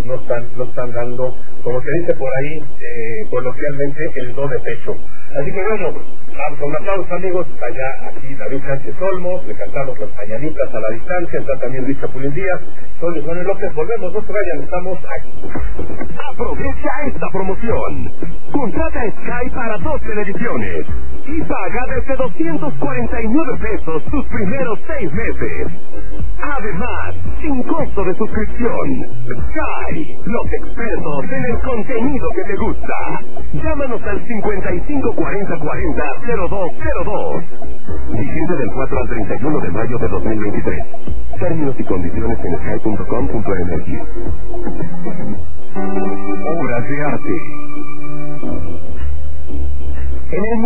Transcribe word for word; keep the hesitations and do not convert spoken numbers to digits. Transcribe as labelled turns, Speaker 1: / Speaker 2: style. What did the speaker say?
Speaker 1: no están, no están dando, como se dice por ahí, eh, coloquialmente, el do de pecho. Así que bueno, con aplausos amigos, está ya aquí David Sánchez Olmos, le cantamos las mañanitas a la distancia, está también Luis Chapulín Díaz, soy Luis Manuel López, volvemos, no se vayan, estamos aquí.
Speaker 2: Aprovecha esta promoción. Contrata Sky para dos televisiones y paga desde doscientos cuarenta y nueve pesos sus primeros seis meses. Además, sin costo de suscripción. Sky, los expertos en el contenido que te gusta. Llámanos al cincuenta y cinco cuarenta cuarenta cero dos cero dos. Vigente del cuatro al treinta y uno de mayo de dos mil veintitrés. Términos y condiciones en sky punto com punto m x. Obras de arte. En el